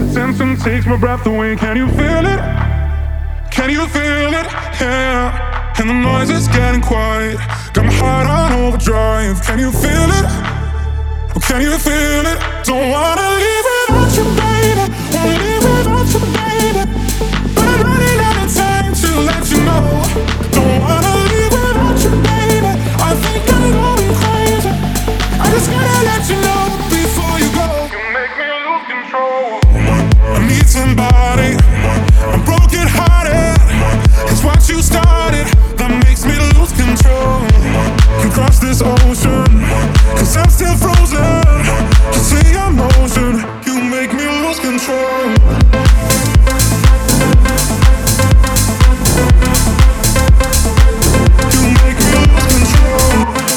Attention takes my breath away. Can you feel it? Can you feel it? Yeah. And the noise is getting quiet. Got my heart on overdrive. Can you feel it? Oh, can you feel it? Don't wanna leave without you, baby. Won't leave without you, baby. But I'm running out of time to let you know. Don't wanna leave without you, baby. I think I'm going crazy. I just gotta let you know before you go. You make me lose control. I need somebody. I'm broken hearted. It's what you started that makes me lose control. Can cross this ocean, 'cause I'm still frozen. Just see your motion. You make me lose control. You make me lose control.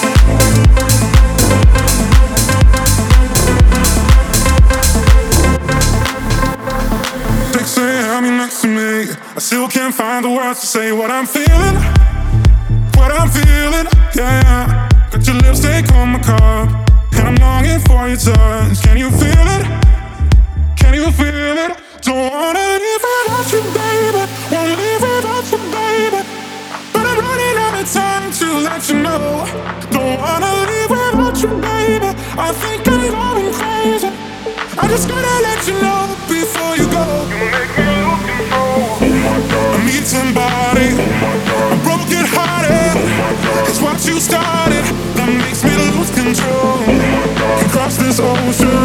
6 a.m. you're next to me. I still can't find the words to say what I'm feeling. What I'm feeling, yeah. Got your lipstick on my cup, and I'm longing for your touch. Can you feel it? Can you feel it? Don't wanna leave without you, baby. Won't leave without you, baby. But I'm running out of time to let you know. Don't wanna leave without you, baby. I think I'm going crazy. I just gotta let you know before you go. You make me lose control. I need somebody. I'm broken hearted. It's what you started that makes me lose control. Can cross this ocean.